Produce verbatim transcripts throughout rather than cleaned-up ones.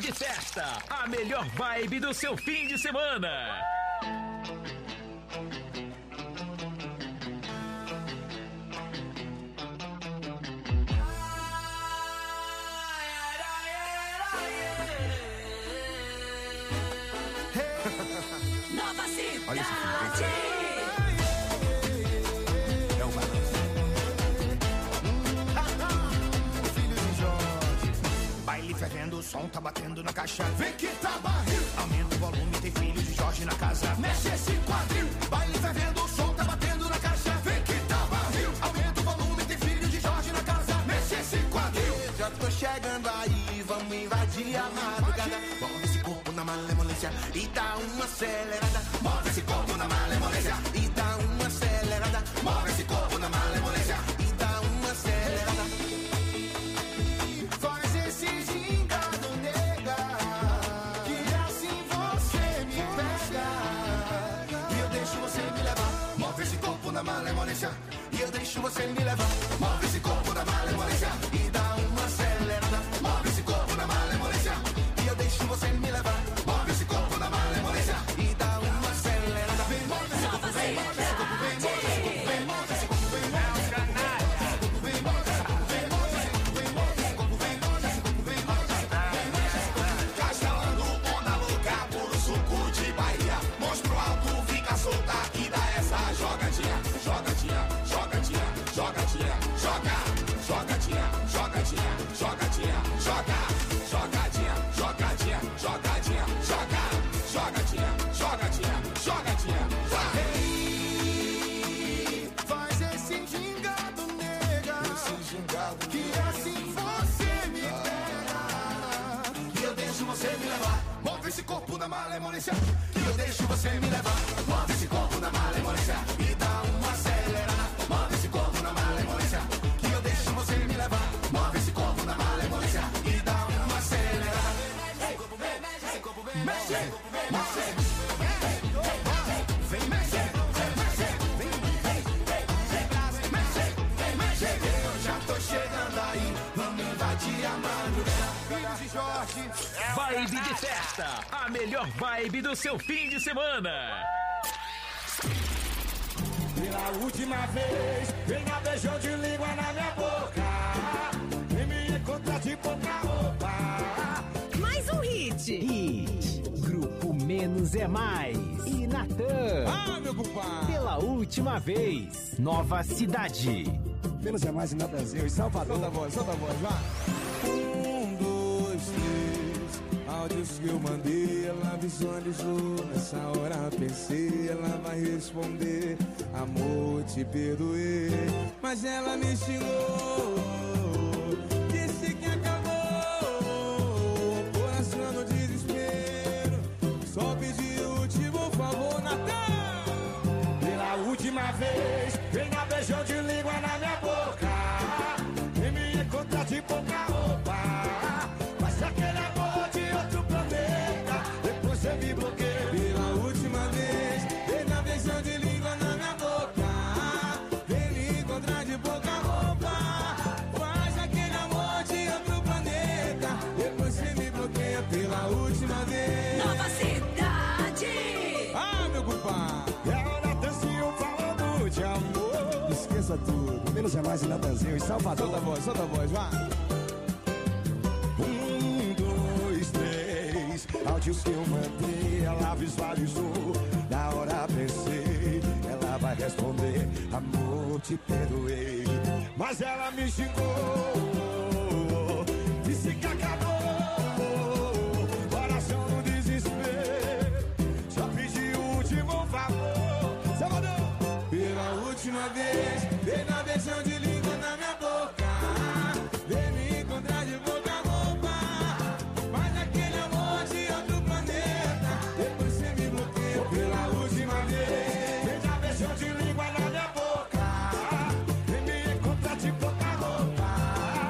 de festa, a melhor vibe do seu fim de semana. Nova Cidade. Olha esse é o balanço. Filho de Jorge. Baile fervendo, o som tá batendo na caixa. Vem que tá barril. Aumenta o volume, tem filho de Jorge na casa. Mexe esse quadril. Baile fervendo, o som tá batendo na caixa. Vem que tá barril. Aumenta o volume, tem filho de Jorge na casa. Mexe esse quadril. Já tô chegando aí, vamos invadir a madrugada. Move esse corpo na malemolência e dá uma acelerada. Move esse corpo na malemolência e dá uma acelerada. Move esse corpo na malemolência e dá uma acelerada. Faz esse gingado, nega, que assim você me pega. E eu deixo você me levar. Move esse corpo na malemolência e eu deixo você me levar. Move esse corpo na malemolência e dá uma acelerada. Move esse corpo na malemolência e eu deixo você me levar. Move esse corpo na malemolência e dá uma acelerada. Vem, move esse corpo, vem, move esse corpo, vem, move esse corpo, vem, move esse corpo, vem, move esse corpo, vem, move esse corpo, vem, move esse corpo, vem, move esse corpo, vem, move esse corpo, vem, move esse corpo. Castelando, onda louca, puro suco de Bahia. Mãos pro alto, fica solta e dá essa jogadinha, jogadinha, jogadinha, jogadinha, joga, jogadinha, jogadinha, jogadinha, joga, jogadinha, jogadinha, jogadinha, joga, jogadinha, jogadinha, jogadinha, vai. Faz esse gingado, nega, esse gingado, que assim você me pega. E eu deixo você me levar. Move esse corpo na malemolência e eu deixo você me levar. Move esse corpo na malemolência e dá uma acelerada. Move esse corpo na malemolência que eu deixo você me levar. Move esse corpo na malemolência e dá uma acelerada. Esse corpo vem, mexe, mexe, vem, mexe, vem, mexe, vem, mexe. Eu já tô chegando aí, vamos invadir a madrugada. Filho de Jorge. Vibe de festa, a melhor vibe do seu fim de semana. Pela última vez, venha beijão de língua na minha boca. Vem me encontrar de pouca roupa. Mais um hit. Hit. Grupo Menos é Mais. E Natan. Ah, meu compadre. Pela última vez, Nova Cidade. Menos é Mais e Natanzinho. E Salvador. Solta a voz, solta a voz, vai. Um, dois, três. Áudios que eu mandei, ela visualizou. Nessa hora pensei, ela vai responder. Amor, te perdoei, mas ela me xingou. Disse que acabou, coração no desespero. Só pedi o último favor, Natan. Pela última vez, venha beijão de língua na minha boca. Vem me encontrar de pouca roupa. Mas aquele amor de outro planeta, depois você me bloqueia. Pela última vez, venha beijão de língua na minha boca. Vem me encontrar de pouca roupa. Faz aquele amor de outro planeta, depois você me bloqueia. Pela última vez. Nova Cidade. Ah, meu compadre. É a Natanzinho falando de amor. Esqueça tudo, menos é mais e Natanzinho. E Salvador. Solta a voz, solta a voz, vai. Um, dois, três. Áudios que eu mandei, ela visualizou. Na hora pensei, ela vai responder. Amor, te perdoei, mas ela me xingou. Disse que acabou, coração no desespero. Só pedi o último favor, Salvador. Pela última vez, vem na beijão de língua na minha boca. Vem me encontrar de boca a roupa. Mas aquele amor de outro planeta, depois você me bloqueia. Pela última vez, vem na beijão de língua na minha boca. Vem me encontrar de boca a roupa.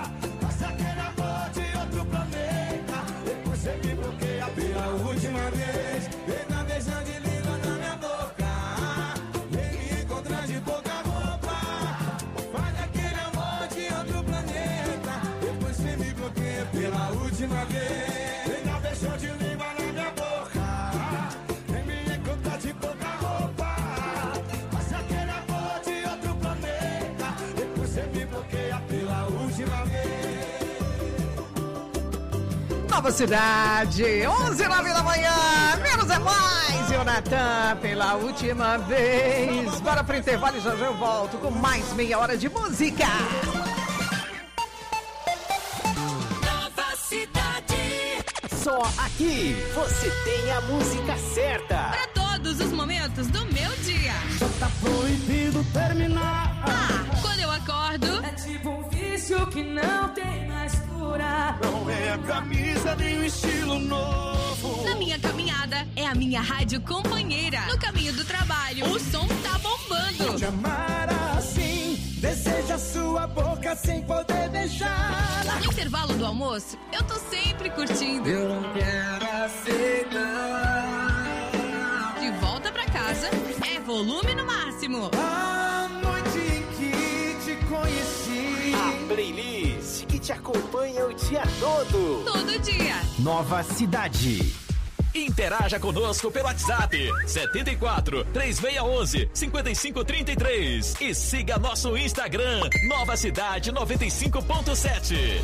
Nova Cidade, onze e nove da manhã, menos é mais, e o Natan pela última vez. Bora pro intervalo e já já eu volto com mais meia hora de música. Nova Cidade. Só aqui você tem a música certa. Para todos os momentos do meu dia. Só tá proibido terminar. Ah, quando eu acordo. É tipo um vício que não tem mais cura. Não é a camisa nem o estilo novo. Na minha caminhada, é a minha rádio companheira. No caminho do trabalho, o som tá bombando. Te amar assim, deseja sua boca sem poder beijar. No intervalo do almoço, eu tô sempre curtindo. Eu não quero aceitar. De volta pra casa, é volume no máximo. A noite em que te conheci. A playlist que te acompanha o dia todo. Todo dia. Nova Cidade. Interaja conosco pelo WhatsApp setenta e quatro, três seis um um, cinco cinco três três e siga nosso Instagram Nova Cidade noventa e cinco ponto sete.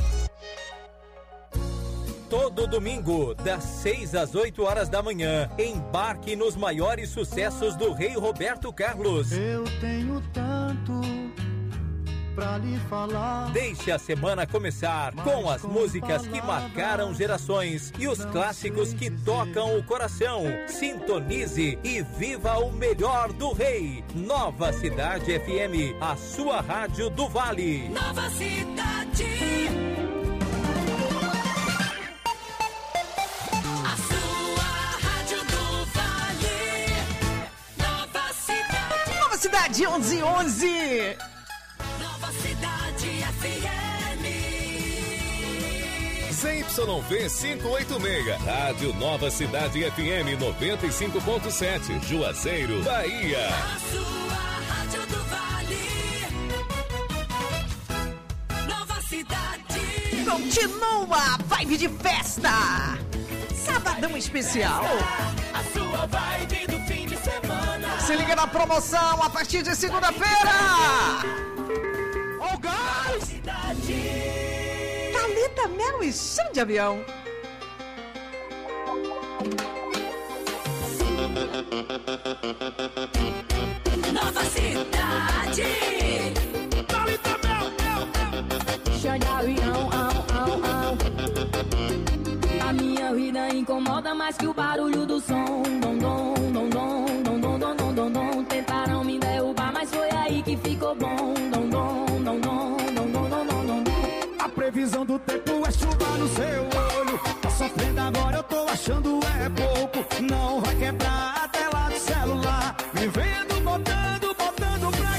Todo domingo, das seis às oito horas da manhã, embarque nos maiores sucessos do Rei Roberto Carlos. Eu tenho tanto pra lhe falar. Deixe a semana começar com as músicas que marcaram gerações e os clássicos que tocam o coração. Sintonize e viva o melhor do Rei. Nova Cidade F M, a sua rádio do Vale. Nova Cidade. A sua rádio do Vale. Nova Cidade. Nova Cidade, onze e onze. Nova Cidade F M. Z Y V quinhentos e oitenta e seis, Rádio Nova Cidade F M noventa e cinco ponto sete, Juazeiro, Bahia. A sua rádio do Vale. Nova Cidade. Continua a vibe de festa. Sabadão especial. A sua vibe do fim de semana. Se liga na promoção a partir de segunda-feira. Oh, guys! Thalita Mel e Chão de Avião. Nova Cidade. Thalita Mel, Mel, Mel. Chão de avião, au, au, au. A minha vida incomoda mais que o barulho do som. Dom, dom, dom, dom, dom, dom, dom, dom, dom, dom. Tentaram me derrubar, mas foi aí que ficou bom. Dom, dom, dom, dom, dom, dom, dom, dom, dom. A previsão do tempo é chuva no seu olho. Tá sofrendo agora, eu tô achando é pouco. Não vai quebrar a tela do celular. Me vendo botando, botando pra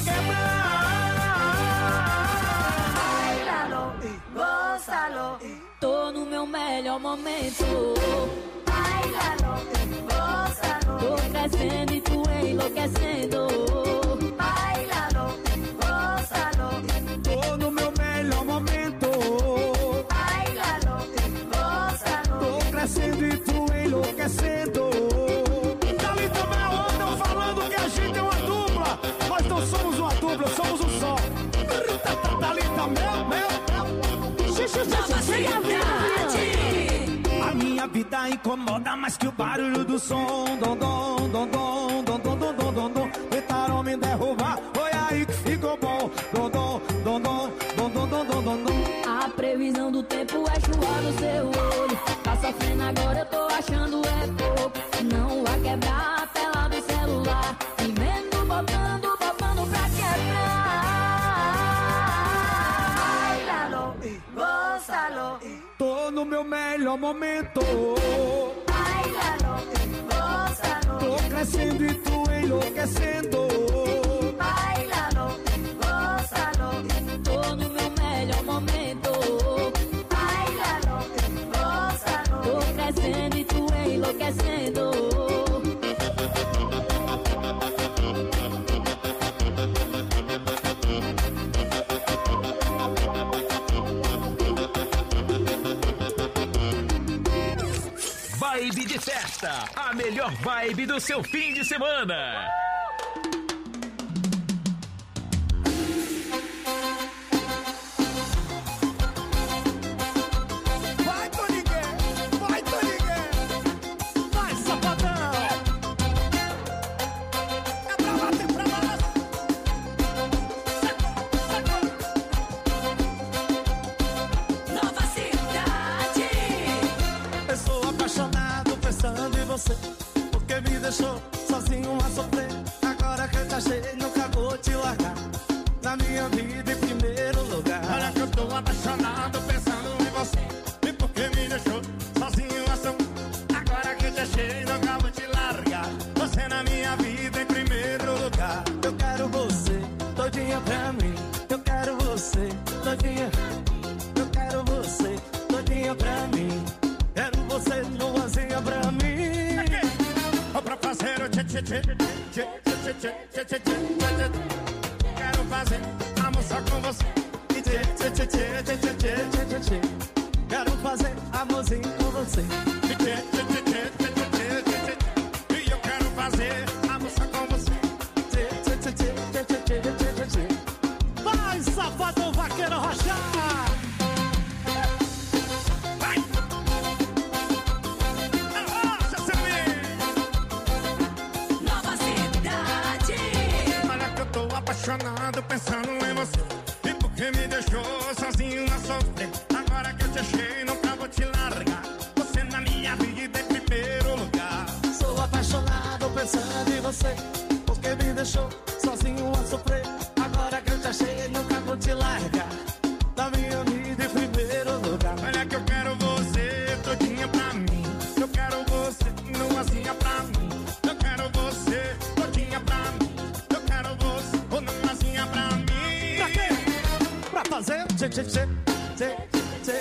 quebrar. Gózalo, tô no meu melhor momento. Bailalo, gózalo, tô crescendo e tu enlouquecendo. Bailalo, gózalo, Tô no meu melhor momento. bailalo, gózalo. Tô crescendo e tu enlouquecendo. Thalita Mel andam falando que a gente é uma dupla. Nós não somos uma dupla, somos um só. Thalita Mel, Mel, Mel. Nova Cidade. A minha vida incomoda mais que o barulho do som. Dom, dom, dom, dom, dom, dom, dom, dom, dom, dom. Tentaram me derrubar, foi aí que ficou bom. Dom, dom, dom, dom, dom, dom, dom, dom, dom, dom. A previsão do tempo é chuva no seu olho. Tá sofrendo agora, eu tô achando é pouco. Não vai quebrar a tela do celular. Me vendo botando, botando pra quebrar. Bailalo, gózalo. Tô no meu melhor momento. Bailalo, gózalo. Tô crescendo e tu enlouquecendo. Bailalo, gózalo. Tô no meu melhor momento. Bailalo, gózalo. Tô crescendo e tu enlouquecendo. Vibe de festa, a melhor vibe do seu fim de semana. Vai, Toninho! me deixou sozinho a sofrer. Agora que eu te achei, nunca vou te largar. Na minha vida em primeiro lugar. Olha que eu tô apaixonado pensando em você. E por que me deixou sozinho a sofrer? Agora que eu te achei, nunca vou te largar. Você na minha vida em primeiro lugar. Eu quero você, todinha pra mim. Eu quero você, todinha. Eu quero você, todinha pra mim. Quero você nuazinha pra mim. Ou pra fazer o tchê tchê tchê tchê tchê tchê tchê tchê tchê. Quero fazer amor só com você. Tchê tchê tchê tchê tchê tchê tchê tchê. Quero fazer amorzinho com você. Tchê tchê tchê tchê tchê tchê tchê. E eu quero fazer amor só com você. Tchê tchê tchê tchê tchê tchê tchê tchê. Vai, safado vaqueiro rochar. Apaixonado pensando em você. E por que me deixou sozinho a sofrer? Agora que eu te achei, nunca vou te largar. Você na minha vida em primeiro lugar. Sou apaixonado pensando em você. Por que me deixou sozinho a sofrer? Agora que eu te achei, nunca vou te largar. Na minha vida em primeiro lugar. Olha que eu quero você todinha pra mim. Eu quero você nuazinha pra mim. Eu quero você todinha pra mim. Eu quero você nuazinha pra mim. Pra quê? Pra fazer tchê tchê tchê tchê tchê.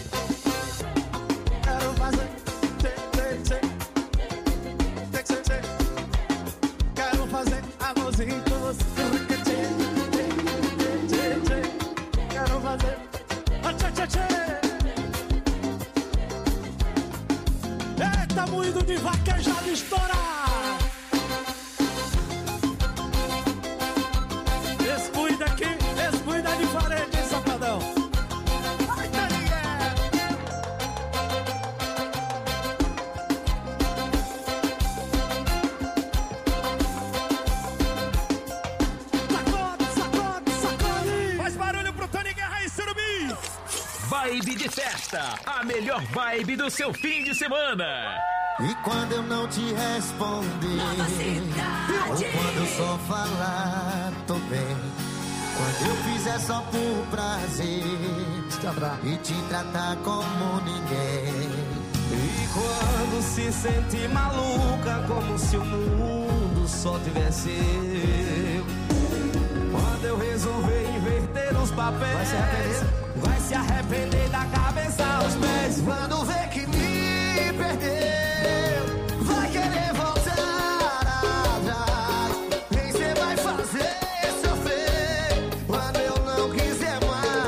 Quero fazer tchê tchê tchê tchê tchê tchê. Quero fazer amorzinho com você. Tchê tchê tchê tchê. Quero fazer tchê tchê tchê. Eita, moído de vaquejado estourar. Descuida aqui, descuida de parede, hein, safadão. Ai, carinha. Sacode, sacode, sacode. Faz barulho pro Tony Guerra e Surubim. Vibe de festa, a melhor vibe do seu fim de semana. E quando eu não te responder, ou quando eu só falar, tô bem. Quando eu fizer só por prazer e te tratar como ninguém. E quando se sente maluca, como se o mundo só tivesse eu. Quando eu resolver inverter os papéis, vai se arrepender, vai se arrepender da cabeça aos pés. Quando vê que me perdeu, vai querer voltar atrás. Nem cê vai fazer sofrer quando eu não quiser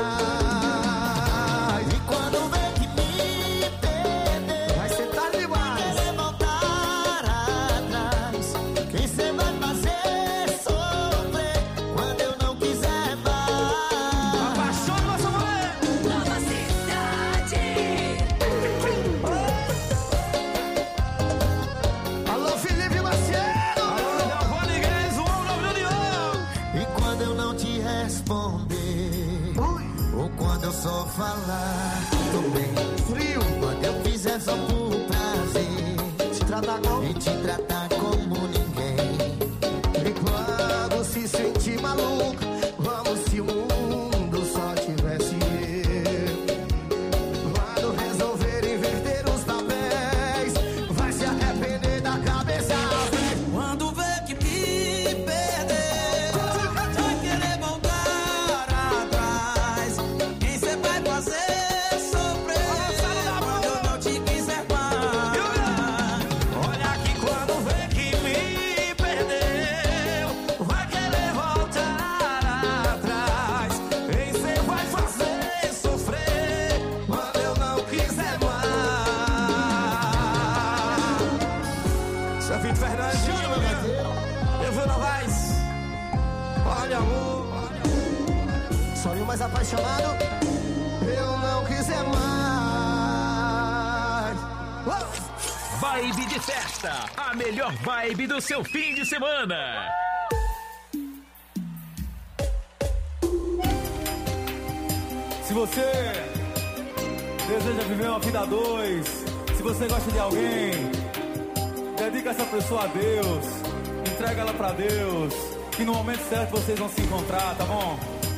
mais. E quando vê que me perder, vai ser tarde demais. Vai querer voltar atrás. Quem cê vai fazer sofrer quando eu não quiser mais. Apaixone nossa mulher. Nova cidade. Alô, Felipe Maciel. Alô, Delvone Guedes, o homem de ouro. E quando eu não te responder, ou quando eu só falar, tô bem frio. Quando eu fizer só por prazer, te tratar como e te tratar como ninguém. E quando se sentir maluco, vamos se o mundo só tivesse eu. Quando resolver inverter os papéis, vai se arrepender da cabeça aos pés. Quando vê que me perder, vai querer voltar atrás. Quem cê vai fazer sofrer quando eu não te quiser mais. Olha que quando vê que me perdeu, vai querer voltar atrás. Quem cê vai fazer sofrer quando eu não quiser mais. Seu Vitor Fernandes, eu vou Novaes. Olha, amor, sonho mais apaixonado, eu não quiser mais. Uou! Vibe de festa, a melhor vibe do seu fim de semana. Se você deseja viver uma vida a dois, se você gosta de alguém, dedique dedica essa pessoa a Deus, entrega ela pra Deus, que no momento certo vocês vão se encontrar, tá bom?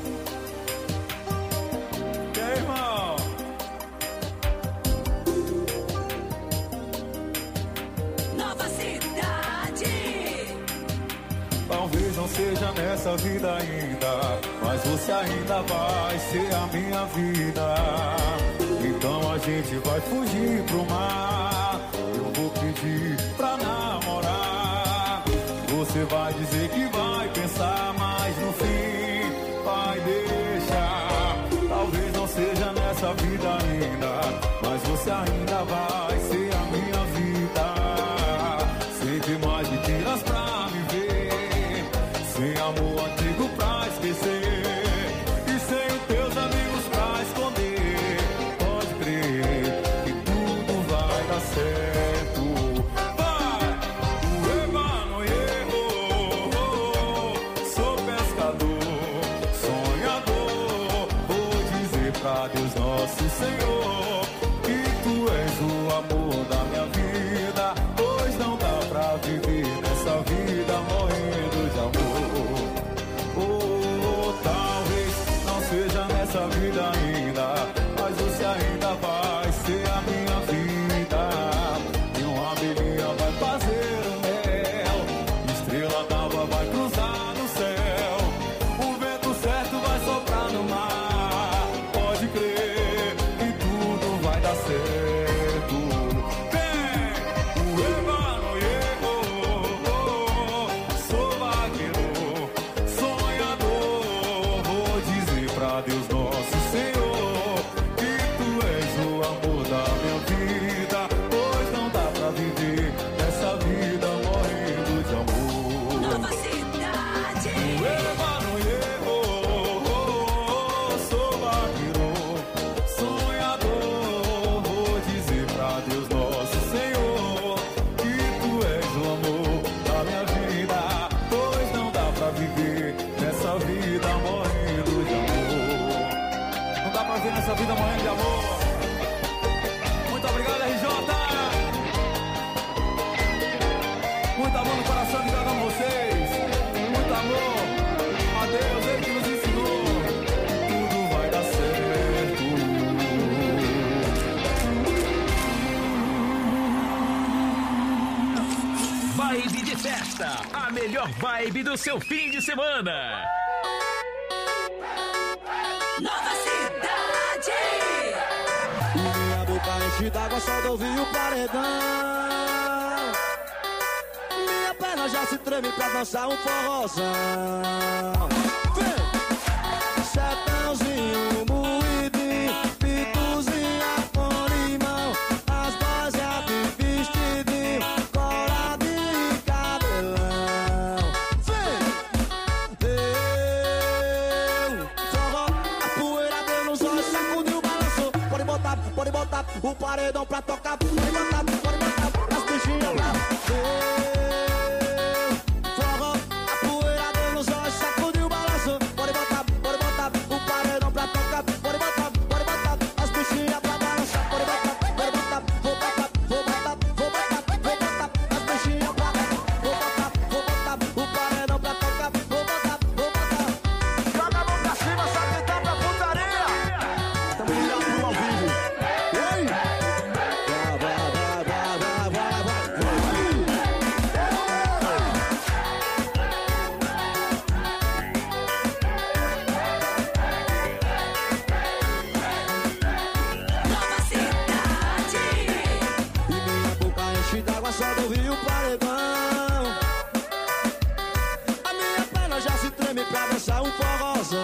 E aí, irmão? Nova Cidade. Talvez não seja nessa vida ainda, mas você ainda vai ser a minha vida. Então a gente vai fugir pro mar, eu vou pedir pra namorar. Você vai dizer que vai pensar, mas no fim vai deixar. Talvez não seja nessa vida ainda, mas você ainda vai ser a minha vida. Sem ter mais mentiras pra me ver, sem amor antigo pra esquecer, e sem os teus amigos pra esconder. Pode crer que tudo vai dar certo. Vai! O Emanuel, sou pescador, sonhador. Vou dizer pra Deus nosso Senhor que tu és o amor da minha vida, pois não dá pra viver nessa vida morrendo de amor. Oh, talvez não seja nessa vida ainda, mas você ainda vai ser a minha vida. E uma abelhinha vai fazer o mel, estrela d'alva vai cruzar no céu, o vento certo vai soprar no mar. Pode crer que tudo vai dar certo. Vem, o Emanuel, sou vaqueiro, sonhador. Vou dizer pra Deus nosso Senhor que tu és o amor da minha vida, pois não dá pra viver nessa vida morrendo de amor. Nova Cidade. O Emanuel, sou vaqueiro, sonhador. Vou dizer pra Deus nosso Senhor que tu és o amor da minha vida, pois não dá pra viver nessa vida morrendo de amor. Não dá pra viver nessa vida morrendo de amor. Muito obrigado, R J. Muito amor no coração de cada um de vocês. Muito amor a Deus, Ele que nos ensinou. Tudo vai dar certo. Vibe de festa, a melhor vibe do seu fim de semana. Nova Cidade. Minha boca enche d'água, só de ouvir o paredão. Minha perna já se treme pra dançar um forrozão. Vem! Sertãozinho, moidinho, pituzinha com limão, as boias de vestidinho, coladinho e cabelão. Vem! Eu, forró, a poeira deu nos olhos, sacudiu, balançou. Pode botar, pode botar o paredão pra tocar. Pode botar, pode botar as bichinhas pra ver. Forró, a poeira deu nos olhos, sacudiu, balançou. Pode botar, pode botar o paredão pra tocar. Pode botar, pode botar as bichinhas pra balançar. Pode botar, pode botar, vou botar, vou botar, vou botar, vou botar as bichinhas pra balançar. Vou botar, vou botar o paredão pra tocar. Vou botar, vou botar. Joga a mão pra cima, só quem tá pra putaria. Tamo ligado no ao vivo. Oi! Vai, vai, vai, vai, vai, vai, vai. Nova Cidade. E minha boca enche d'água só do rio paredão. A minha perna já se treme pra dançar um forrozão.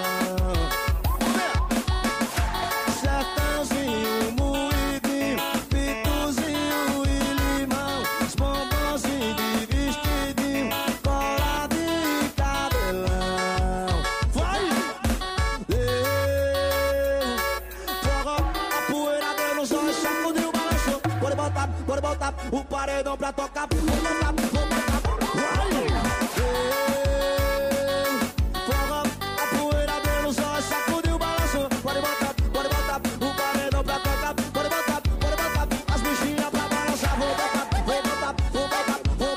Sertãozinho, moidinho, pituzinho e limão, os bombonzinhos de vestidinho, coladinho e cabelão. Vai! Eu, forró, a poeira deu nos olhos, sacudiu, balançou. Pode botar, pode botar o paredão pra tocar. Vou botar, vou botar. Vai! Eu, forró, a poeira deu nos olhos, sacudiu, balançou. Pode botar, pode botar o paredão pra tocar. Pode botar, pode botar as bichinhas pra balançar. Vou botar, vou botar, vou botar, vou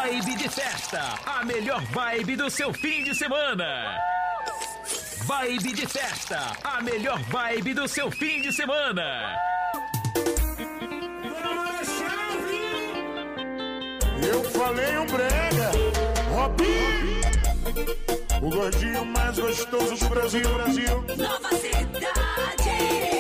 Vibe de festa, a melhor vibe do seu fim de semana. Vibe de festa, a melhor vibe do seu fim de semana. Eu falei um brega, Robinho, o gordinho mais gostoso do Brasil, Brasil. Nova Cidade.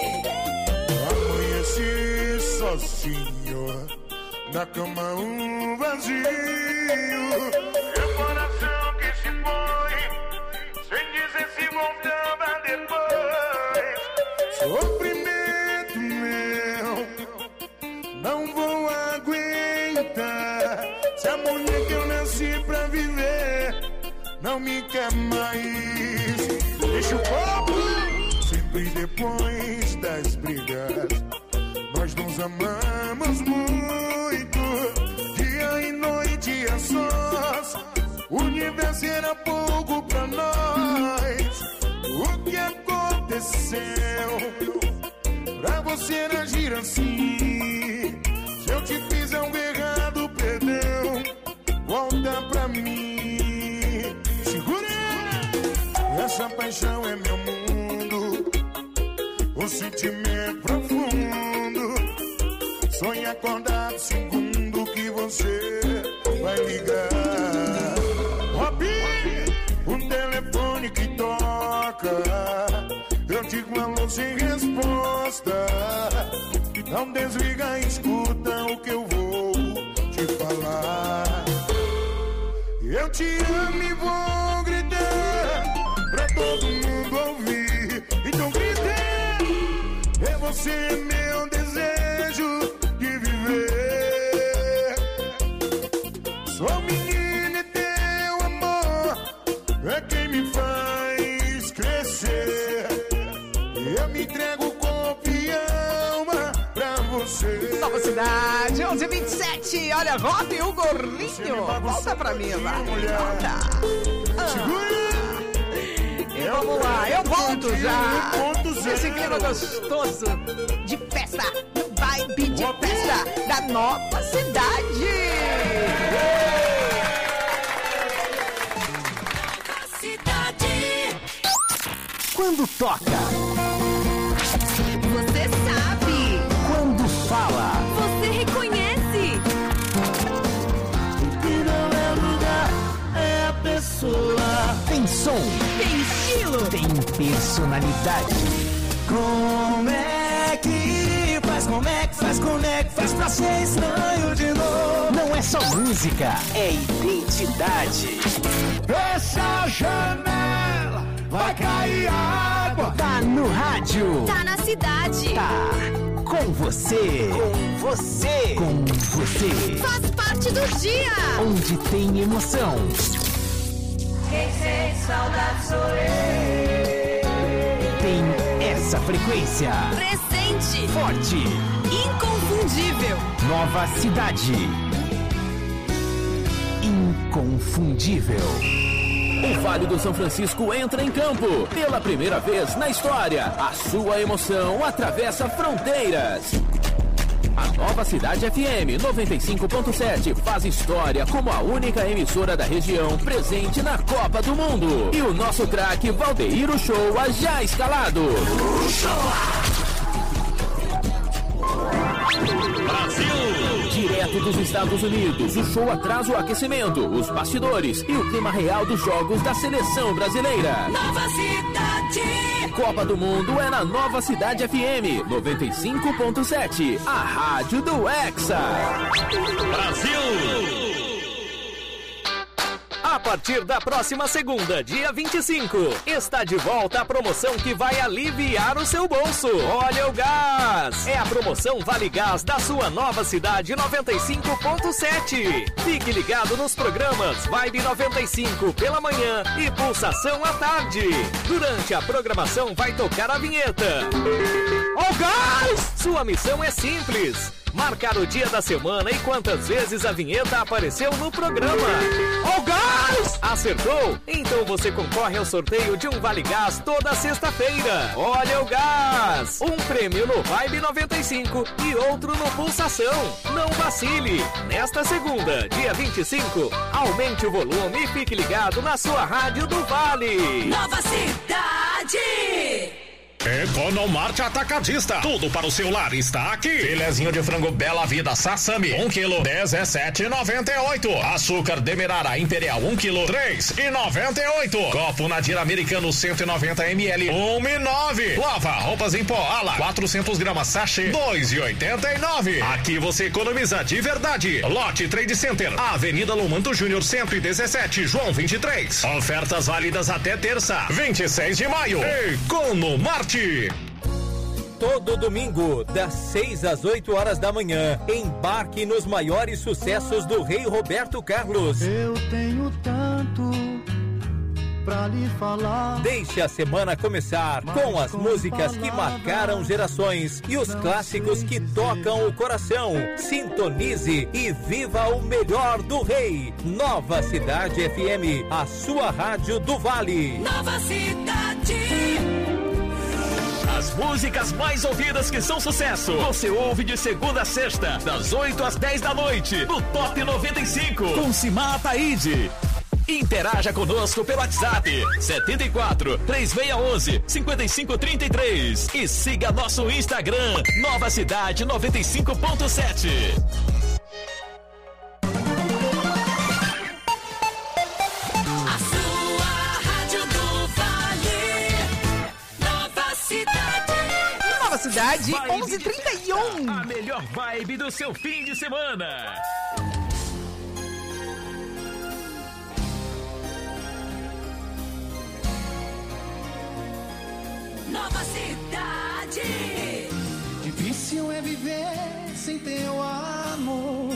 Amanheci sozinho, na cama um vazio. Meu coração que se foi, sem dizer se voltava depois. Sofrimento meu, não vou aguentar. Se a mulher que eu nasci pra viver não me quer mais, deixa o copo. Sempre depois das brigas nós nos amamos muito, dia e noite a sós. O universo era pouco pra nós. O que aconteceu pra você agir assim? Se eu te fiz algo errado, perdão, volta pra mim. Segura! Essa paixão é meu mundo, um sentimento profundo. Sonho acordado, segundo que você vai ligar. Robinho, o telefone que toca, eu digo alô sem resposta. Não desliga, escuta o que eu vou te falar. Eu te amo e vou gritar pra todo mundo ouvir. Então grite, é você meu desejo de viver. Sou menino e teu amor é quem me faz crescer. Eu me entrego corpo e alma pra você. Nova Cidade, onze e vinte e sete. Olha, Rob, o gorrinho. Volta pra mim, vai. Volta. Ah. E vamos lá, eu volto já. Esse clima gostoso de festa, vibe de festa da Nova Cidade. Cidade. Quando toca, Você sabe, quando fala, você reconhece. Que não é lugar, é a pessoa. tem som, Tem estilo. tem personalidade. Como é que faz, como é que faz, como é que faz pra ser estranho de novo? Não é só música, é identidade. Essa janela vai cair água. Tá no rádio, Tá na cidade. tá com você, com você, com você. Faz parte do dia. Onde tem emoção, Quem sente saudade sou eu. tem essa frequência. Presente. Forte, Inconfundível. Nova Cidade. Inconfundível. O Vale do São Francisco entra em campo. Pela primeira vez na história, a sua emoção atravessa fronteiras. A Nova Cidade F M noventa e cinco ponto sete faz história como a única emissora da região presente na Copa do Mundo. E o nosso craque Valdeir Uchoa já escalado. Brasil! Direto dos Estados Unidos, o show traz o aquecimento, os bastidores e o clima real dos jogos da seleção brasileira. Nova Cidade. Copa do Mundo é na Nova Cidade F M noventa e cinco ponto sete, a rádio do Hexa. Brasil! A partir da próxima segunda, dia vinte e cinco, está de volta a promoção que vai aliviar o seu bolso. Olha o gás! É a promoção Vale Gás da sua Nova Cidade noventa e cinco ponto sete. Fique ligado nos programas Vibe noventa e cinco pela manhã e Pulsação à tarde. Durante a programação vai tocar a vinheta. Ó o gás! Sua missão é simples: marcar o dia da semana e quantas vezes a vinheta apareceu no programa. Ó o gás! Acertou? Então você concorre ao sorteio de um Vale Gás toda sexta-feira. Olha o gás! Um prêmio no Vibe noventa e cinco e outro no Pulsação. Não vacile! Nesta segunda, dia vinte e cinco, aumente o volume e fique ligado na sua rádio do Vale. Nova Cidade! Economarte Atacadista. Tudo para o seu lar está aqui. Filezinho de frango Bela Vida Sassami, um quilo, dezessete e noventa e oito. Açúcar Demerara Imperial, um quilo, três e noventa e oito. Copo Nadir Americano, cento e noventa mililitros, um e nove. Lava roupas em pó Ala, quatrocentos gramas sachê, dois e oitenta e nove. Aqui você economiza de verdade. Lote Trade Center, Avenida Lomanto Júnior, cento e dezessete, João vinte e três. Ofertas válidas até terça, vinte e seis de maio. Economarte. Todo domingo, das seis às oito horas da manhã, embarque nos maiores sucessos do Rei Roberto Carlos. Eu tenho tanto pra lhe falar. Deixe a semana começar com as músicas que marcaram gerações e os clássicos que tocam o coração. Sintonize e viva o melhor do Rei. Nova Cidade F M, a sua rádio do Vale. Nova Cidade. As músicas mais ouvidas que são sucesso, você ouve de segunda a sexta, das oito às dez da noite, no Top noventa e cinco, com Simar Ataíde. Interaja conosco pelo WhatsApp setenta e quatro, três seis um um, cinco cinco três três e siga nosso Instagram, Nova Cidade noventa e cinco ponto sete. Cidade, onze e trinta e um. A melhor vibe do seu fim de semana. Nova Cidade. Difícil é viver sem teu amor.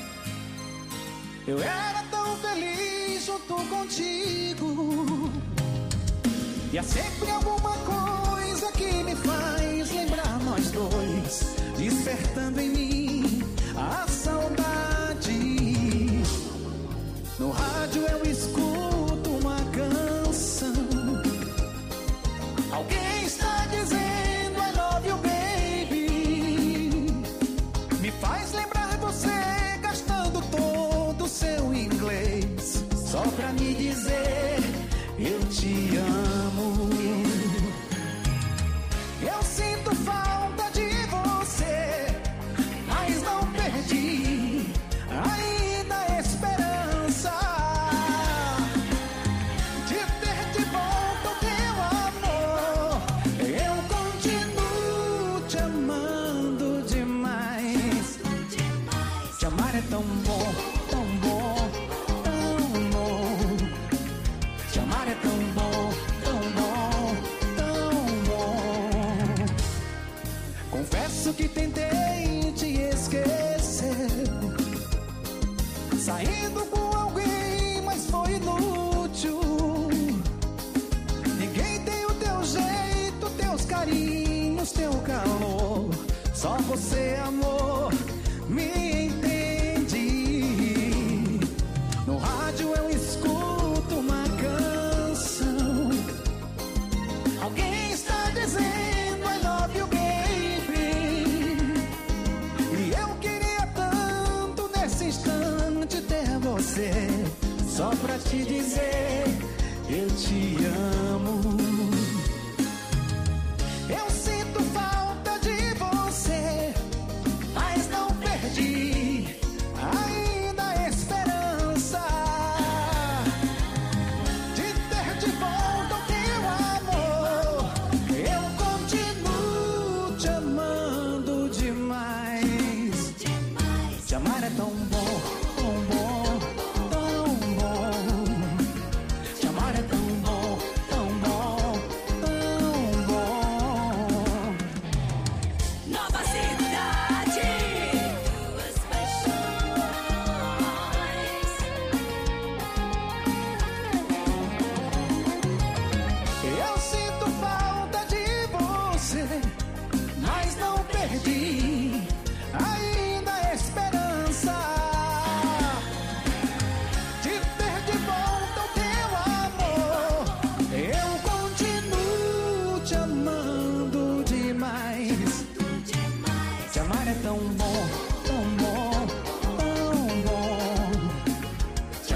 Eu era tão feliz junto contigo. E há sempre alguma coisa que me faz lembrar nós dois, despertando em mim a saudade. No rádio eu escuto uma canção. Alguém está dizendo I love you, baby. Me faz lembrar você gastando todo o seu inglês, só pra me dizer eu te amo. Eu sinto falta de você, mas não perdi ainda a esperança de ter de volta o teu amor. Eu continuo te amando demais. Te amar é tão bom, tão bom, tão bom. Te amar é tão bom, tão bom, tão bom. Confesso que tentei te esquecer, saindo com alguém, mas foi inútil. Ninguém tem o teu jeito, teus carinhos, teu calor. Só você, amor, me entende. No rádio eu escuto uma canção. Alguém está dizendo I love you, baby. E eu queria tanto nesse instante ter você, só pra te dizer eu te amo. Eu sinto falta de você, mas não perdi ainda a esperança de ter de volta o teu amor. Eu continuo te amando demais. Te amar é tão bom, tão bom, tão bom. Te amar é tão bom, tão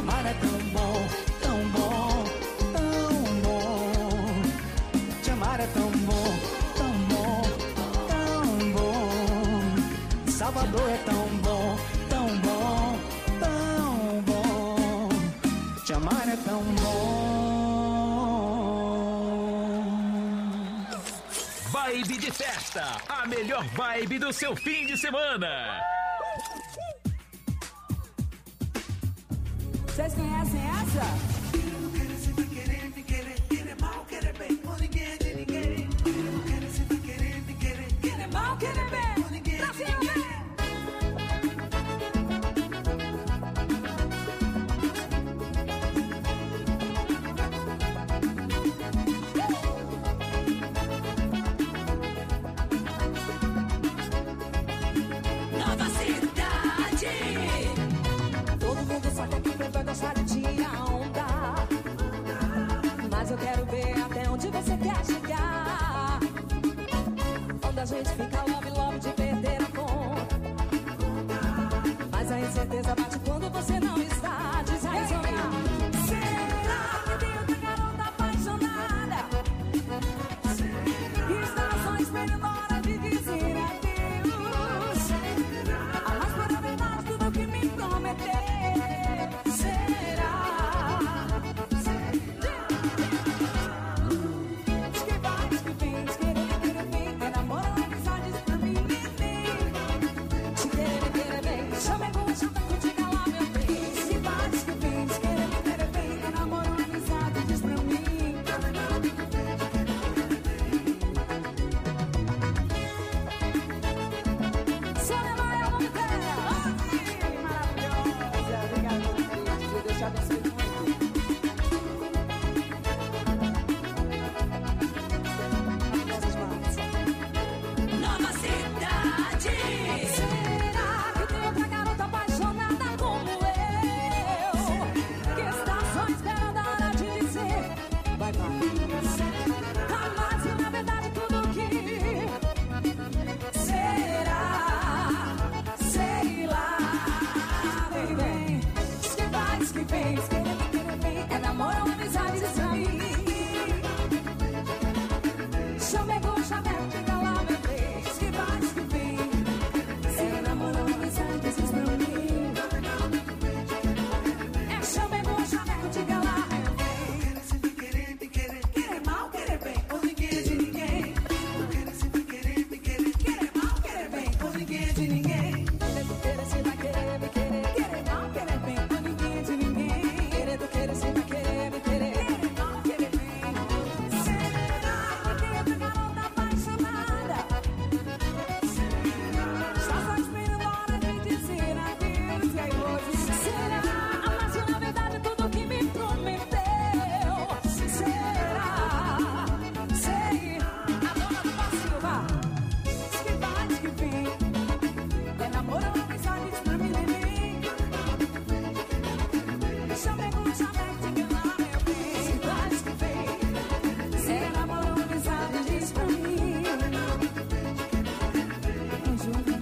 amar é tão bom, tão bom, tão bom. Te amar é tão bom, tão bom, tão bom. Salvador é tão bom, tão bom, tão bom. Te amar é tão bom. Vibe de festa, a melhor vibe do seu fim de semana. Vocês conhecem essa? Nova cidade. Todo mundo sabe que quem vai gostar de ti a onda. Mas eu quero ver até onde você quer chegar. Onde a gente fica love, love de perder a conta. Mas a incerteza bate quando você não está. Diz aí, Zona. Será que tem outra garota apaixonada? E está só esperando a hora de dizer adeus. A mais pura verdade, tudo que me prometeu. Será? Diz que vai, diz que vem, diz que ele quer vir. É namoro, amizade, diz pra mim, vem. Diz que ele quer bem. Chama com chama com diga lá, meu bem. Diz que vai, diz que vem, diz que ele quer bem. É namoro, amizade, diz pra mim. Sônia Maia, o nome dela. Ai, maravilhosa. Obrigada, Deus. Que Deus te abençoe muito. Nova cidade. Será que tem outra garota apaixonada como eu? Que está só esperando a hora de dizer. Vai, vai. Mas e na verdade tudo que será? Sei lá. Vem, vem. Diz que vai, diz que vem, diz que ele quer bem. É namoro, amizade, diz pra mim. Chame com chaveco, diga lá, meu bem. Diz que vai, diz que vem. É namoro, amizade, diz pra mim. É chame com chaveco, diga lá, meu bem. Querer, querer, querer mal, querer bem, por ninguém é de ninguém. Querer, querer, querer mal, querer bem, por ninguém é de ninguém. Querer, querer, se vai querer, me querer. Querer mal, querer bem, por ninguém é de ninguém. Querer, querer, se vai querer, me querer. Querer mal, querer bem. Será que tem outra garota apaixonada? Está só esperando a hora de dizer adeus. E aí hoje será? Mas e na verdade tudo que me prometeu. Será? Sei. A dona do passeio, vá. Diz que vai, diz que vem. É namoro, amizade, diz pra mim, neném. Chame com chaveco, diga lá, meu bem. Diz que vai, diz que vem. É namoro, amizade, diz pra mim. Ajuda.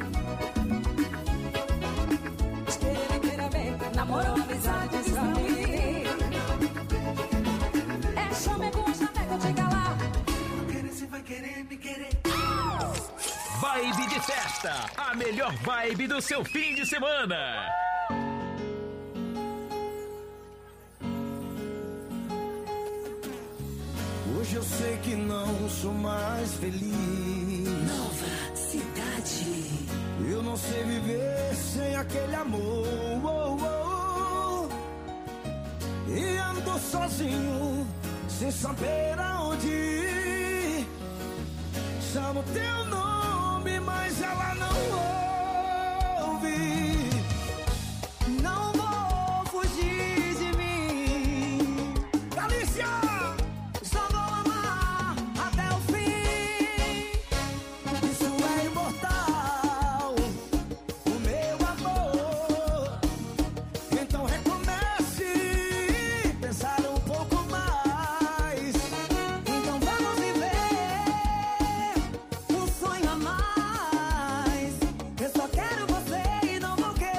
Diz que ele queira bem. Namoro, amizade, diz pra mim. É chame com chaveco, diga lá. Querer, se vai querer, me querer. Vibe de festa, a melhor vibe do seu fim de semana. Hoje eu sei que não sou mais feliz. Nova cidade. Eu não sei viver sem aquele amor. Oh, oh, oh. E ando sozinho, sem saber aonde ir. Chamo teu nome, mas ela não ouve. Não vou fugir de mim. Galícia! Só vou amar até o fim. Isso é imortal, o meu amor. Então recomece, pensar um pouco mais. Então vamos viver um sonho a mais. Eu só quero você e não vou querer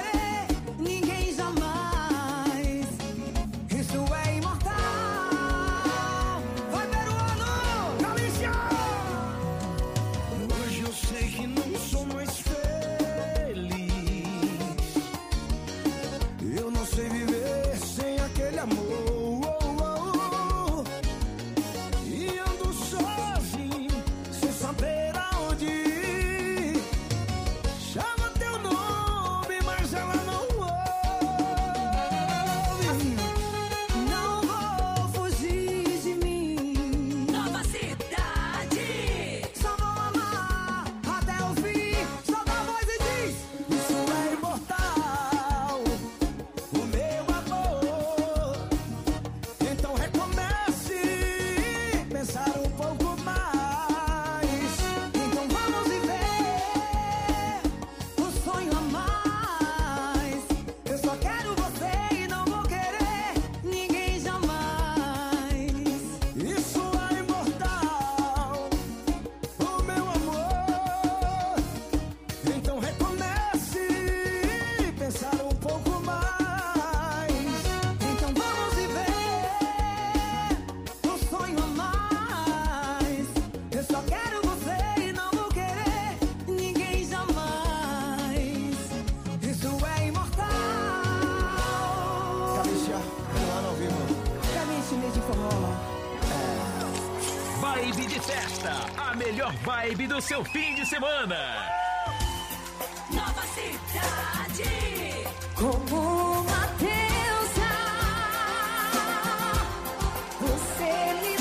de Festa, a melhor vibe do seu fim de semana. Nova Cidade. Como uma deusa, você me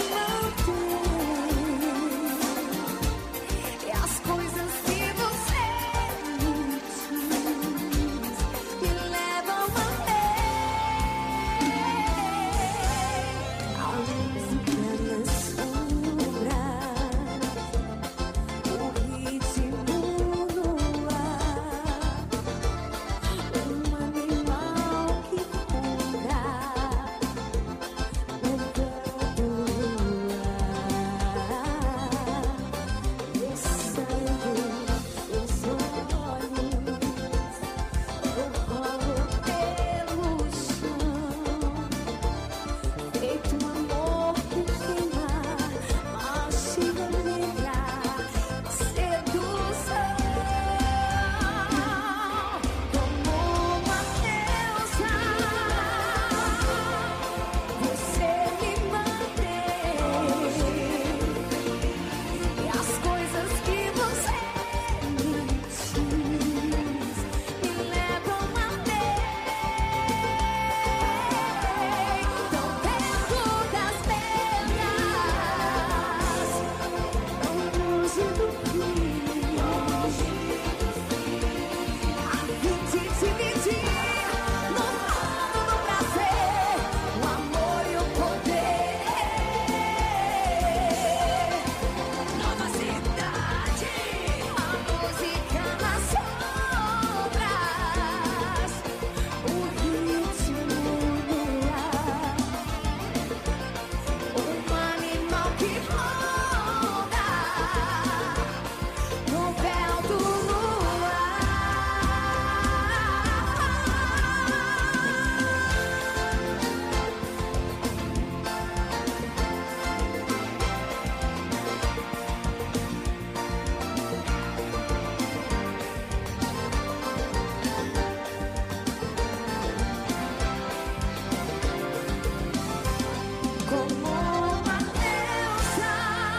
mantém. E as coisas que você me diz me levam a ver. A música nas sombras, o ritmo no ar. Um animal que cura no canto do ar. Meu sangue, meus olhos, eu rolo pelo chão, feito um amor que queima, mastiga negra, sedução. Como uma deusa, você me mantém. E as coisas que você me diz me levam a ver. Tão perto das pedras, tão longe do fim. A fim de dividir no mundo do prazer, o amor e o poder. Nova Cidade. A música nas sombras, o ritmo no ar. Um animal que roda no véu do como uma deusa.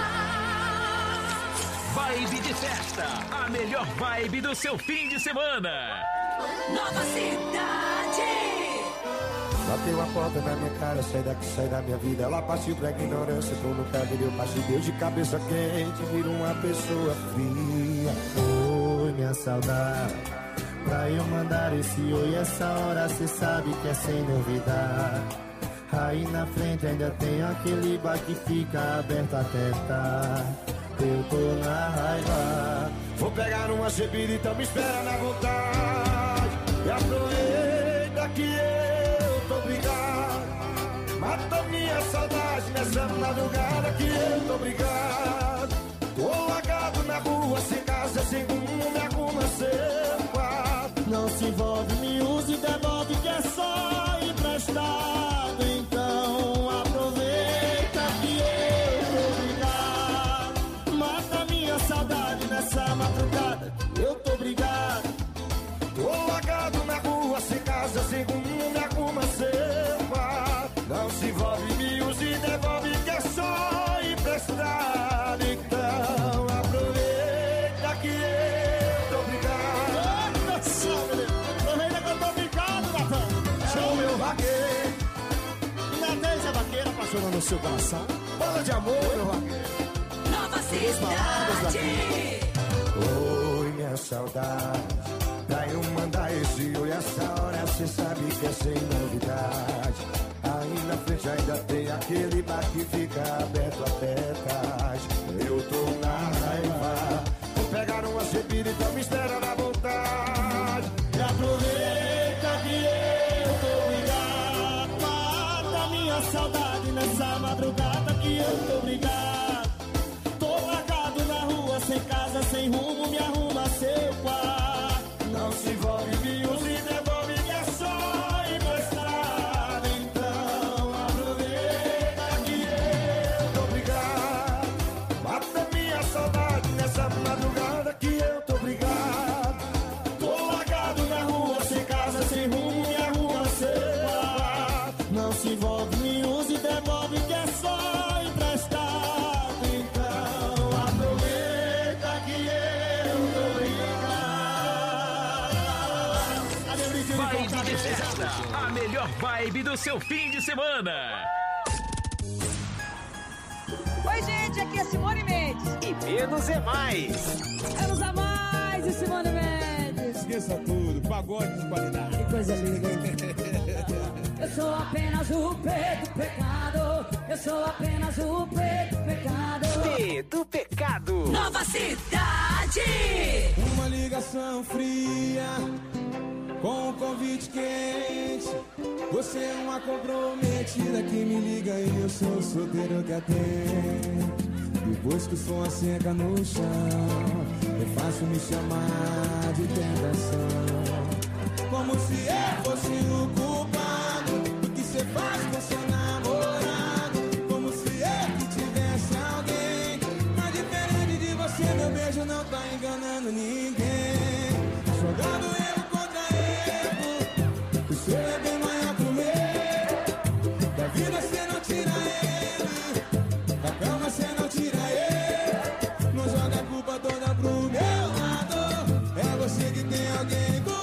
Vibe de Festa, a melhor vibe do seu fim de semana. Nova Cidade. Bateu a porta na minha cara, sai daqui, sai da minha vida. Ela partiu pra ignorância, tô no cabelo, eu passo Deus de cabeça quente, viro uma pessoa fria. Oi, minha saudade, pra eu mandar esse oi, essa hora cê sabe que é sem novidade. Aí na frente ainda tem aquele bar que fica aberto até tarde. Eu tô na raiva, vou pegar uma bebida, então me espera na vontade. E aproveita que eu tô brigado, mata minha saudade nessa madrugada que eu tô brigado. Tô largado na rua, sem casa, sem rumo, me arruma seu quarto. Não se envolve, me use e devolve que é só emprestado. Então aproveita que eu tô brigado, mata minha saudade nessa madrugada que eu tô brigado. Tô largado na rua, sem casa, sem rumo, me arruma seu quarto. Não se envolve, me use e devolve que é só emprestado. Então aproveita que eu tô brigado. Aproveita que eu tô brigado, Natan. Sou meu vaqueiro. Natan é vaqueiro apaixonando o seu coração. Bola de amor, meu vaqueiro. Nova Cidade. Oi, minha saudade, pra eu mandar esse oi, essa hora cê sabe que é sem novidade. Aí na frente ainda tem aquele bar que fica aberto até tarde. Eu tô na raiva, vou pegar uma bebida, então me espera na vontade. E aproveita que eu tô brigado, mata minha saudade nessa madrugada que eu tô brigado. Tô largado na rua, sem casa, sem rumo, me arruma seu quarto. Não se envolve, me use e devolve que é só emprestado. Então aproveita que eu tô brigado, mata minha saudade nessa madrugada que eu tô brigado. Tô largado na rua, sem casa, sem rumo, me arruma seu quarto. Não se envolve, me use e devolve que é só emprestado. Então vibe do seu fim de semana. Oi, gente, aqui é Simone Mendes. E menos é mais. Menos é mais e Simone Mendes. Esqueça tudo, pagode de qualidade. Que coisa linda. Eu sou apenas o P do pecado. Eu sou apenas o P do pecado. P do pecado. Nova Cidade. Uma ligação fria com um convite quente. Você é uma comprometida que me liga e eu sou o solteiro que atende. Depois que o som seca no chão, é fácil me chamar de tentação. Como se eu fosse o culpado do que você faz com seu namorado. Como se eu que tivesse alguém. Mas diferente de você, meu beijo não tá enganando ninguém. Jogando erro contra erro. O seu é bem maior que o meu. Da vida você não tira ele. Da cama você não tira ele. Não joga a culpa toda pro meu lado. É você que tem alguém do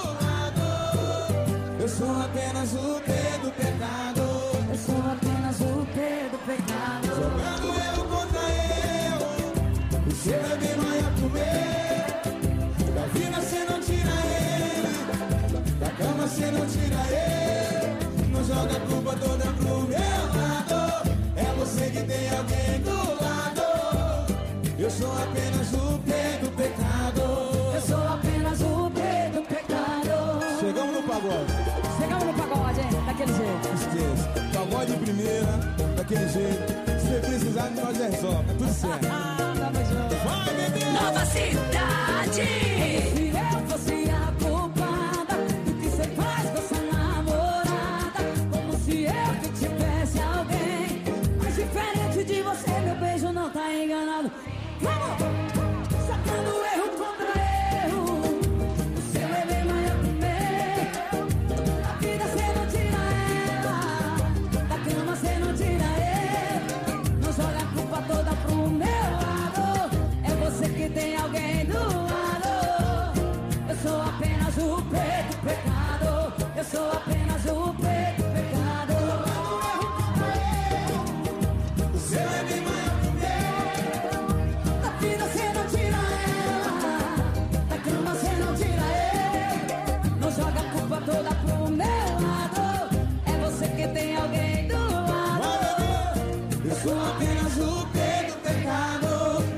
lado. Eu sou apenas o P do pecado. Eu sou apenas o P do pecado. Jogando erro contra erro. O seu é bem maior que o meu. Da vida você não tira ele. Da cama você não tira ele. Não joga a culpa toda pro meu lado. É você que tem alguém do lado. Eu sou apenas o P do pecado. Eu sou apenas o P do pecado. Chegamos no pagode. Chegamos no pagode, hein? Daquele jeito. Esqueça. Pagode de primeira, daquele jeito. Se você precisar, nós resolve. Tá tudo certo. Tamo junto. Vai, bebê! Nova Cidade. Se eu fosse a culpada do que você faz com essa namorada. Como se eu que tivesse alguém. Mas diferente de você, meu beijo não tá enganado. Vamos! Sacando erro contra erro. O seu é bem maior que o meu. Da vida você não tira ela. Da cama você não tira ele. Não joga a culpa toda pro meu lado. É você que tem alguém do lado. Eu sou apenas o P do pecado. Eu sou apenas o P do pecado. O seu é bem maior que o meu. Da vida você não tira ela. Da cama você não tira ele. Não joga a culpa toda pro meu lado. É você que tem alguém do lado. Eu sou apenas o P do pecado.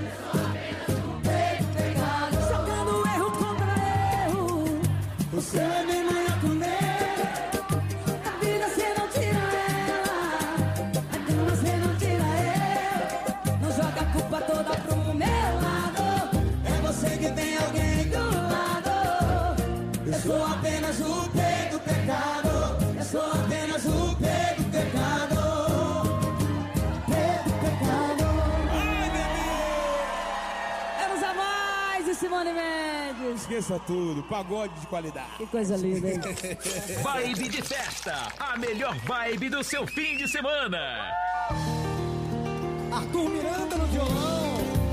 Jogando erro contra erro. O seu é bem maior que o meu. Da vida você não tira ela. Da cama você não tira ele. Não joga a culpa toda pro meu lado. É você que tem alguém do lado. Eu sou apenas o P do pecado. Eu sou apenas o P do pecado. P do pecado. Ai, bebê! Menos a mais e Simone Mendes. Esqueça tudo, pagode de qualidade. Que coisa linda, hein? Vibe de festa, a melhor vibe do seu fim de semana. Arthur Miranda no violão.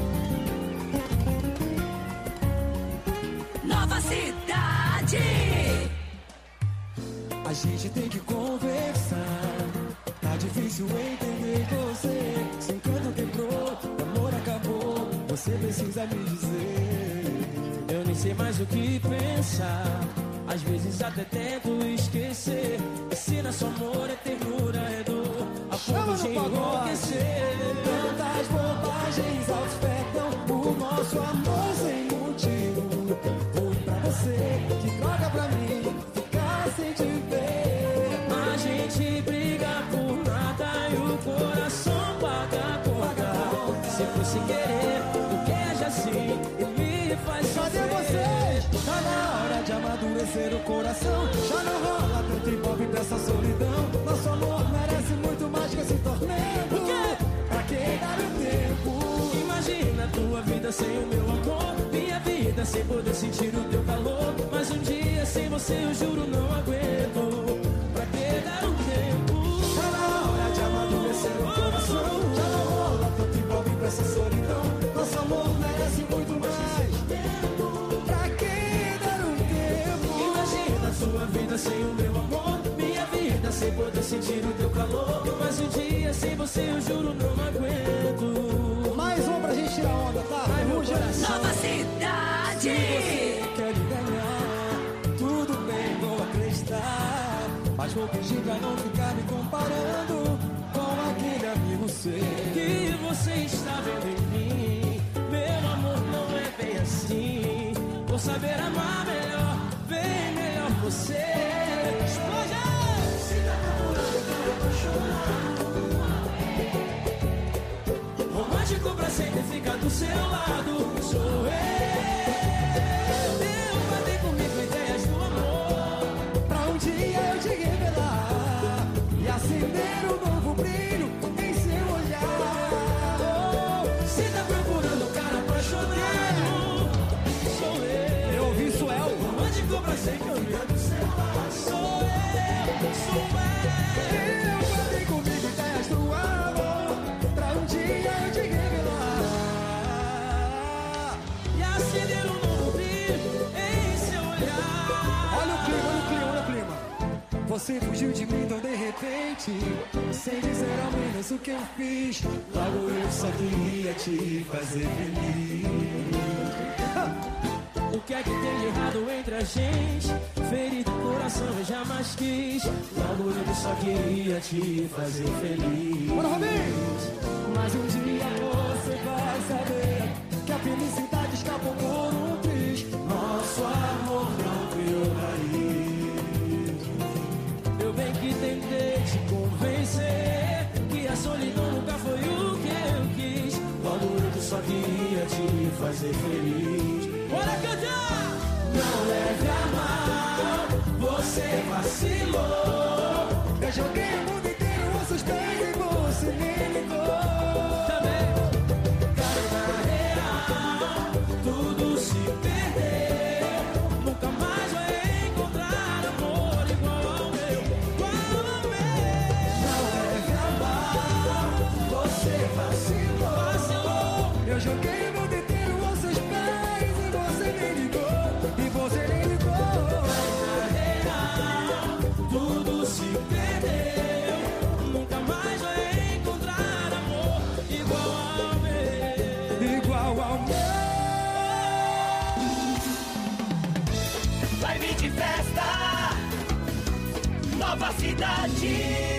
Nova Cidade. A gente tem que conversar. Tá difícil entender você. Se encanto quebrou, o amor acabou. Você precisa me dizer. Eu nem sei mais o que pensar. Às vezes até tento esquecer. E se na sua amor é ternura, é dor, a ponto de enlouquecer. Tantas bobagens afetam o nosso amor sem motivo. Foi pra você, que droga pra mim ficar sem te ver. A gente briga por nada e o coração paga a conta. Se fosse querer, tu queres assim e me faz sofrer. Cadê você? Tá na hora de amadurecer o coração. Já não rola tanto envolve pra essa solidão. Nosso amor merece muito mais que esse tormento. Pra que dar o tempo? Imagina a tua vida sem o meu amor. Minha vida sem poder sentir o teu calor. Mas um dia sem você eu juro não aguento. Pra que dar o tempo? Tá na hora de amadurecer o coração. Já não rola tanto envolve pra essa solidão. Nosso amor merece muito mais tempo. Pra que dar um tempo? Imagina a sua vida sem o meu amor. Minha vida sem poder calor. Mas um dia sem você eu juro não aguento. Mais um pra gente tirar onda, tá? Ai, meu coração. Nova Cidade. Se você quer me ganhar, tudo bem, vou acreditar. Mas vou pedir pra não ficar me comparando com aquele amigo seu. Que você está vendo em mim. Meu amor não é bem assim. Vou saber amar melhor, bem melhor você. Explode! Se tá procurando, eu tô chorando. Romântico pra sempre ficar do seu lado. Sou eu. Eu falei comigo ideias do amor. Pra um dia eu te revelar e acender um novo brilho em seu olhar. Se tá procurando um cara apaixonado, sou eu. Eu ouvi Suel. Romântico pra sempre ficar do seu lado. Sou eu, sou eu. Eu falei comigo ideias do amor. Pra um dia eu te revelar e acender um novo brilho em seu olhar. Olha o clima, olha o clima, olha o clima. Você fugiu de mim tão de repente, sem dizer ao menos o que eu fiz. Logo eu só queria te fazer feliz. O que é que tem de errado entre a gente? Ferido coração eu jamais quis. Logo eu só queria te fazer feliz. Bora, Robinho! Mas um dia você vai saber que a felicidade escapou por um triz. Nosso amor não criou raiz. Eu bem que tentei te convencer que a solidão nunca foi o que eu quis. Logo eu só queria te fazer feliz. Bora cantar! Não leve a mal, você vacilou. Eu joguei o mundo inteiro aos seus pés e você me ligou. Também, cara real, tudo se perdeu. Nunca mais vai encontrar amor igual ao meu, igual ao meu. Não leve a mal, você vacilou. Vacilou. Eu joguei o mundo inteiro aos seus pés e você me ligou. E você me ligou. Tudo se perdeu, nunca mais vai encontrar amor igual ao meu. Igual ao meu. Vai vir de festa, Nova Cidade.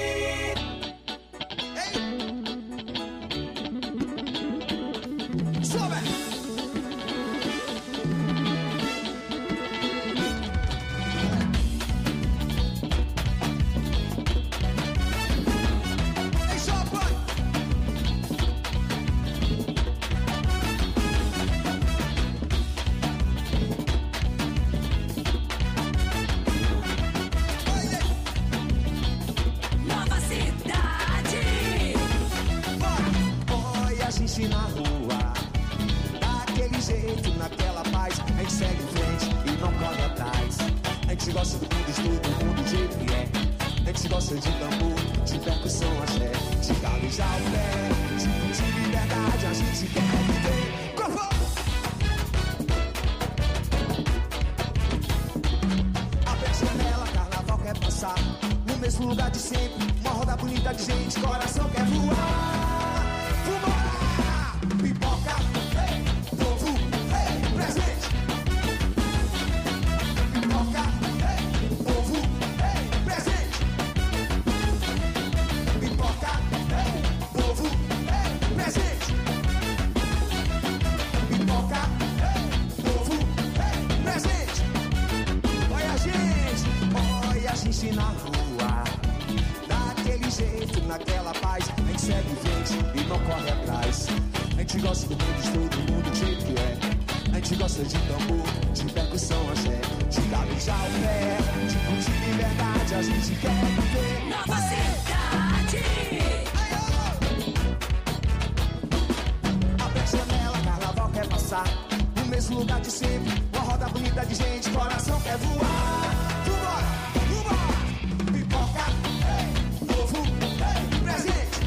Nova Cidade. Olha a gente na rua, daquele jeito, naquela paz. A gente segue em frente e não corre atrás. A gente gosta do mundo, estuda o mundo do jeito que é. A gente gosta de tambor, de percussão, axé, de galejar o pé, de curtir liberdade. A gente quer viver. Corpo! Abre a janela, carnaval quer passar. No mesmo lugar de sempre, uma roda bonita de gente. Coração quer voar. Vambora! Pipoca, hey, povo, hey, presente. Pipoca, hey, povo, hey, presente. Pipoca, hey, povo, hey, presente. Pipoca, hey, povo, hey, presente. Olha a gente, olha a gente na rua, daquele jeito, naquela paz. A gente segue em frente e não corre atrás. A gente gosta do mundo, estuda o mundo do jeito que é. A gente gosta de tambor, de percussão, axé, de galejar o pé, de curtir liberdade. A gente quer viver. Nova Cidade. Abre a janela, carnaval quer passar. No mesmo lugar de sempre, uma roda bonita de gente. Coração quer voar. Vambora, vambora. Pipoca, hey, povo, hey, presente.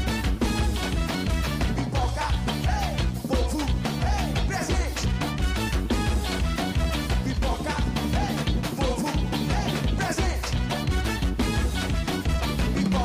Pipoca, hey, povo, hey, presente. Pipoca, hey, povo, hey, presente. Pipoca,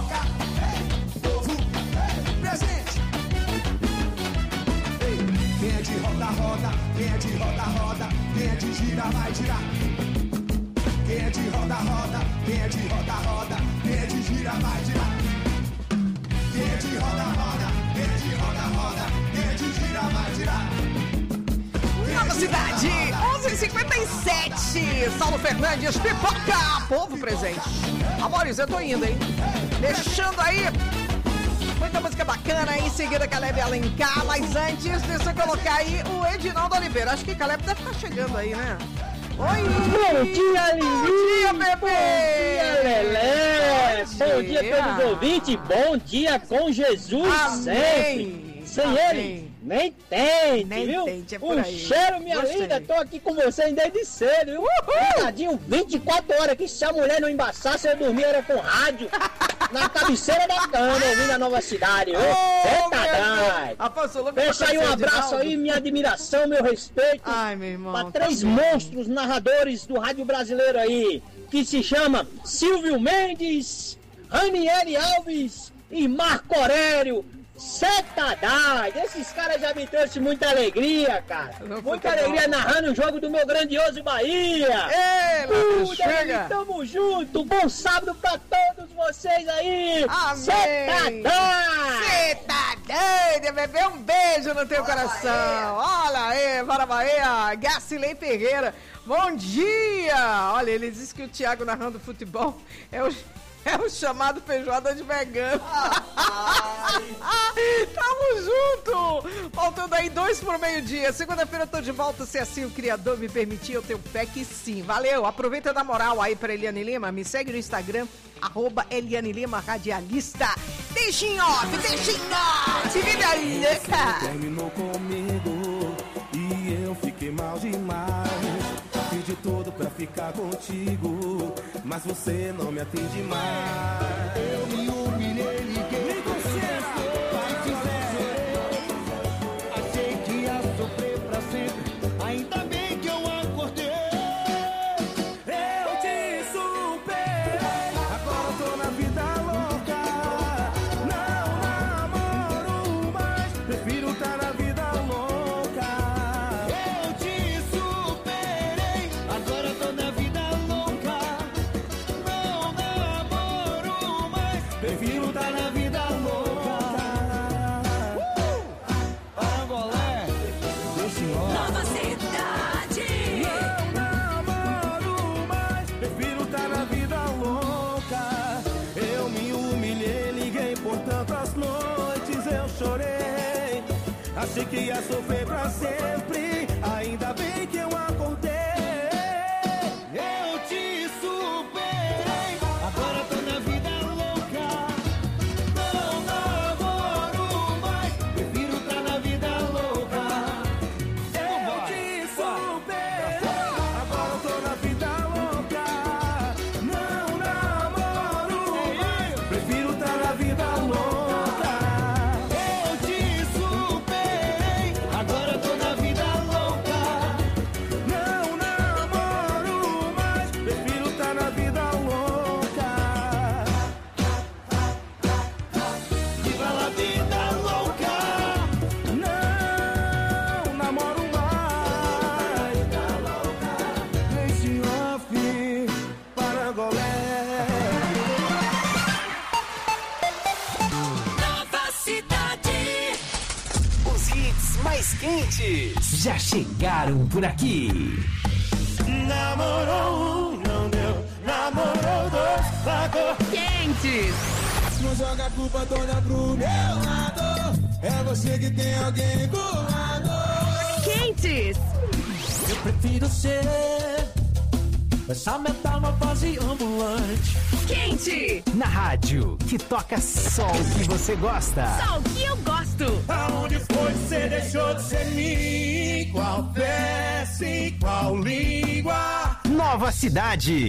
gira, vai girar. Quem é de roda, roda. Quem é de roda, roda. Quem é de gira, vai girar. Quem é de roda, roda. Quem é de roda, roda. Quem é de gira, vai girar. Nova Cidade, onze e cinquenta e sete. Saulo Fernandes, pipoca, povo presente. Amores, eu tô indo, hein? Deixando aí muita música bacana. Em seguida, Caleb Alencar. Mas antes, deixa eu colocar aí o Edinaldo Oliveira. Acho que Caleb deve estar chegando aí, né? Oi! Bom dia, Lili! Bom dia, Bebê! Bom dia, Lelé! Bom Bom dia. dia, todos os ouvintes! Bom dia com Jesus Amém. sempre! Sem Amém. ele, nem tem, Nem viu? tente, é por Um aí. cheiro, minha Gostei. linda! Tô aqui com você desde cedo, viu? Ligadinho, vinte e quatro horas, que se a mulher não embaçasse, eu dormia era com rádio. Na cabeceira da cama, ouvindo a Nova Cidade, viu? Oh, Eita, dai. Afonso Lucas, Deixa aí um abraço aí, minha admiração, meu respeito. Ai, meu irmão. Pra tá três bem. monstros narradores do rádio brasileiro aí, que se chama Silvio Mendes, Ranieri Alves e Marco Aurélio. Setadai! Esses caras já me trouxeram muita alegria, cara. Muita alegria narrando o jogo do meu grandioso Bahia. Ei, Lopes, chega. Tamo junto. Bom sábado pra todos vocês aí. Amém. Setadai! Você tá doido, bebê? Um beijo no teu coração. Olha aí, para Bahia. Gacilei Ferreira. Bom dia. Olha, ele disse que o Thiago narrando futebol é o... É o chamado feijoada de vegano. Tamo junto. Faltando aí dois pro meio-dia. Segunda-feira eu tô de volta, se assim o Criador me permitir, eu tenho fé que sim. Valeu, aproveita da moral aí pra Eliane Lima. Me segue no Instagram, arroba Eliane Lima Radialista. Deixa em off, deixa em off. Vida louca. Terminou comigo e eu fiquei mal demais. Fiz de tudo pra ficar contigo, mas você não me atende mais. Eu me humilhei, liguei com você, vai dizer. Achei que ia sofrer pra sempre, ainda bem que eu acordei. Eu te superei, agora tô na vida louca. Não namoro mais, prefiro tá na vida louca. Eu te superei, agora tô na vida louca. Não namoro mais, prefiro tá na vida louca. Uh! Angolé, deixa em hora. Nova Cidade. Não namoro mais, prefiro tá na vida louca. Eu me humilhei, liguei por tantas noites, eu chorei. Achei que ia sofrer pra sempre, ainda bem que eu acordei. Eu te superei, agora tô na vida louca. Não namoro mais, prefiro tá na vida louca. Eu te superei, agora tô na vida louca. Não namoro mais, prefiro tá na vida louca. Eu te superei, agora tô na vida louca. Não namoro mais, prefiro tá na vida louca. Viva la vida louca. Não namoro mais. Deixe off para Golé. Nova Cidade. Os hits mais quentes já chegaram por aqui. Namorou um, não deu. Namorou dois, pagou. Quentes. Não joga a culpa toda pro meu lado. É você que tem alguém do lado. Quentes. Eu prefiro ser essa metamorfose ambulante. Quente. Na rádio que toca só o que você gosta. Só o que eu gosto. Aonde foi que você deixou de ser mim? Qual peça, em qual língua? Nova Cidade.